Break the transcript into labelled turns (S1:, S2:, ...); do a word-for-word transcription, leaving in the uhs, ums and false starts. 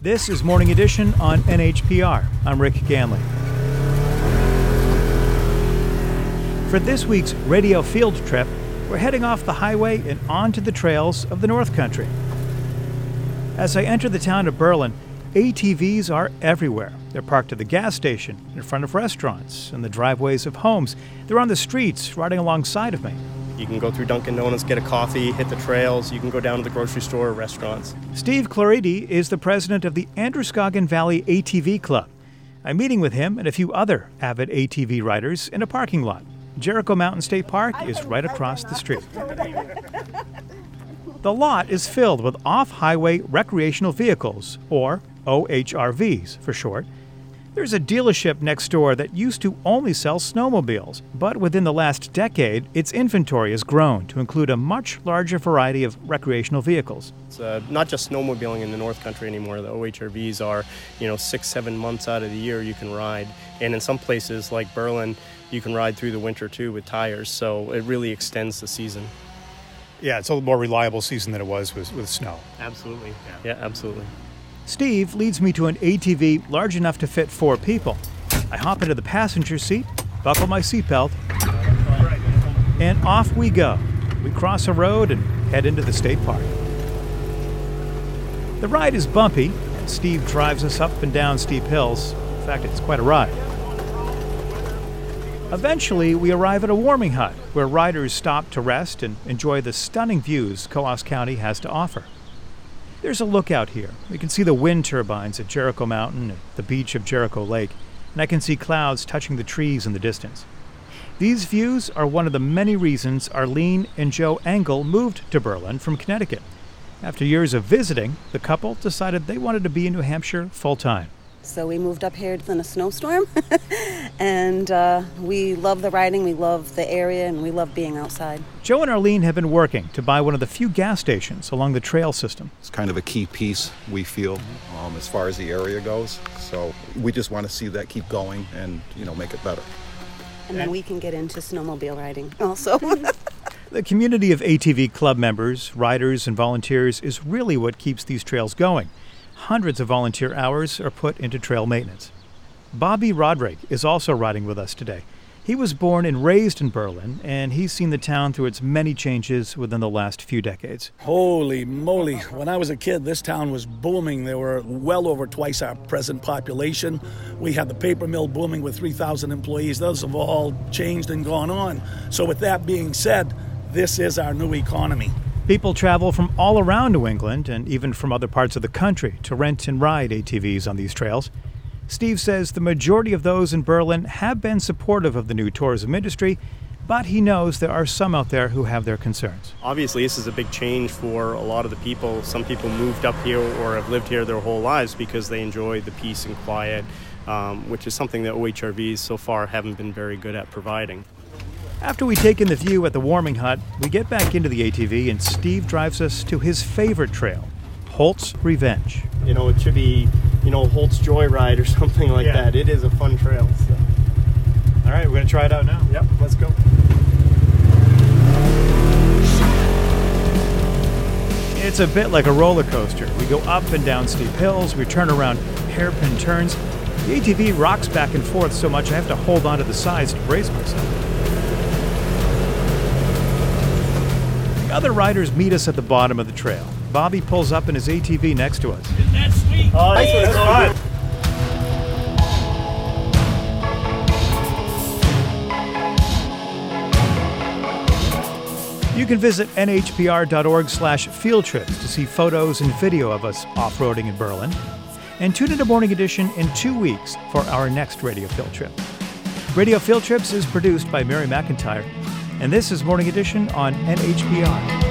S1: This is Morning Edition on N H P R. I'm Rick Ganley. For this week's radio field trip, we're heading off the highway and onto the trails of the North Country. As I enter the town of Berlin, A T Vs are everywhere. They're parked at the gas station, in front of restaurants, in the driveways of homes. They're on the streets, riding alongside of me.
S2: You can go through Dunkin' Donuts, get a coffee, hit the trails. You can go down to the grocery store or restaurants.
S1: Steve Claridi is the president of the Androscoggin Valley A T V Club. I'm meeting with him and a few other avid A T V riders in a parking lot. Jericho Mountain State Park is right across the street. The lot is filled with off-highway recreational vehicles, or O H R Vs for short. There's a dealership next door that used to only sell snowmobiles, but within the last decade, its inventory has grown to include a much larger variety of recreational vehicles.
S2: It's uh, not just snowmobiling in the North Country anymore. The O H R Vs are, you know, six, seven months out of the year you can ride. And in some places like Berlin, you can ride through the winter too with tires. So it really extends the season.
S3: Yeah, it's a more reliable season than it was with, with snow.
S2: Absolutely. Yeah, yeah absolutely.
S1: Steve leads me to an A T V large enough to fit four people. I hop into the passenger seat, buckle my seatbelt, and off we go. We cross a road and head into the state park. The ride is bumpy, and Steve drives us up and down steep hills. In fact, it's quite a ride. Eventually, we arrive at a warming hut where riders stop to rest and enjoy the stunning views Coos County has to offer. There's a lookout here. We can see the wind turbines at Jericho Mountain and the beach of Jericho Lake, and I can see clouds touching the trees in the distance. These views are one of the many reasons Arlene and Joe Engel moved to Berlin from Connecticut. After years of visiting, the couple decided they wanted to be in New Hampshire full-time.
S4: So we moved up here in a snowstorm, and uh, we love the riding, we love the area, and we love being outside.
S1: Joe and Arlene have been working to buy one of the few gas stations along the trail system.
S5: It's kind of a key piece, we feel, um, as far as the area goes. So we just want to see that keep going and, you know, make it better.
S4: And then we can get into snowmobile riding also.
S1: The community of A T V club members, riders, and volunteers is really what keeps these trails going. Hundreds of volunteer hours are put into trail maintenance. Bobby Roderick is also riding with us today. He was born and raised in Berlin, and he's seen the town through its many changes within the last few decades.
S6: Holy moly. When I was a kid, this town was booming. There were well over twice our present population. We had the paper mill booming with three thousand employees. Those have all changed and gone on. So with that being said, this is our new economy.
S1: People travel from all around New England and even from other parts of the country to rent and ride A T Vs on these trails. Steve says the majority of those in Berlin have been supportive of the new tourism industry, but he knows there are some out there who have their concerns.
S2: Obviously, this is a big change for a lot of the people. Some people moved up here or have lived here their whole lives because they enjoy the peace and quiet, um, which is something that O H R Vs so far haven't been very good at providing.
S1: After we take in the view at the warming hut, we get back into the A T V and Steve drives us to his favorite trail, Holt's Revenge.
S2: You know, it should be, you know, Holt's Joyride or something like
S1: yeah.
S2: that. It is a fun trail. So.
S1: All right, we're going to try it out now.
S2: Yep, let's go.
S1: It's a bit like a roller coaster. We go up and down steep hills, we turn around hairpin turns. The A T V rocks back and forth so much I have to hold onto the sides to brace myself. Other riders meet us at the bottom of the trail. Bobby pulls up in his A T V next to us.
S6: Isn't that sweet?
S2: Oh, that's
S1: yeah,
S2: fun.
S1: You can visit N H P R dot org slash field trips to see photos and video of us off-roading in Berlin. And tune into Morning Edition in two weeks for our next radio field trip. Radio Field Trips is produced by Mary McIntyre. And this is Morning Edition on N H P R.